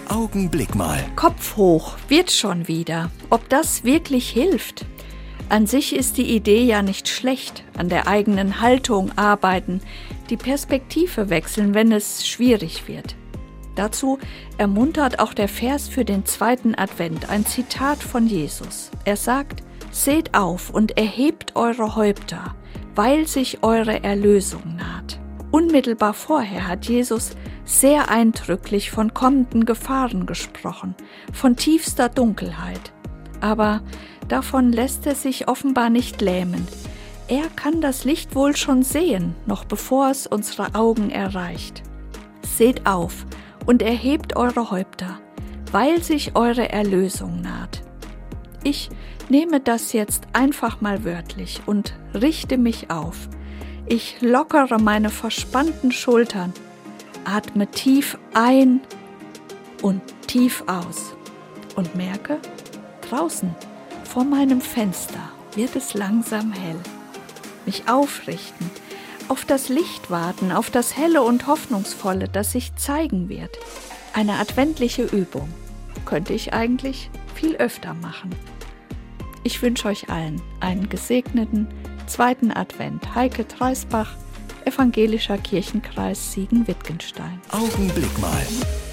Augenblick mal. Kopf hoch, wird schon wieder. Ob das wirklich hilft? An sich ist die Idee ja nicht schlecht. An der eigenen Haltung arbeiten, die Perspektive wechseln, wenn es schwierig wird. Dazu ermuntert auch der Vers für den 2. Advent, ein Zitat von Jesus. Er sagt: Seht auf und erhebt eure Häupter, weil sich eure Erlösung naht. Unmittelbar vorher hat Jesus sehr eindrücklich von kommenden Gefahren gesprochen, von tiefster Dunkelheit. Aber davon lässt er sich offenbar nicht lähmen. Er kann das Licht wohl schon sehen, noch bevor es unsere Augen erreicht. Seht auf und erhebt eure Häupter, weil sich eure Erlösung naht. Ich nehme das jetzt einfach mal wörtlich und richte mich auf. Ich lockere meine verspannten Schultern, atme tief ein und tief aus und merke, draußen vor meinem Fenster wird es langsam hell. Mich aufrichten, auf das Licht warten, auf das Helle und Hoffnungsvolle, das sich zeigen wird. Eine adventliche Übung könnte ich eigentlich viel öfter machen. Ich wünsche euch allen einen gesegneten 2. Advent. Heike Dreisbach, Evangelischer Kirchenkreis Siegen-Wittgenstein. Augenblick mal.